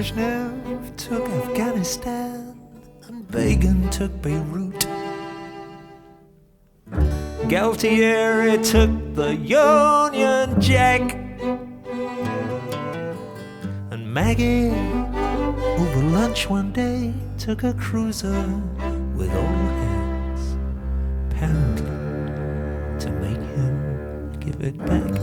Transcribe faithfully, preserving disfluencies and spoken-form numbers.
Brezhnev took Afghanistan, and Begin took Beirut. Galtieri took the Union Jack, and Maggie, over lunch one day, took a cruiser with all hands, apparently to make him give it back.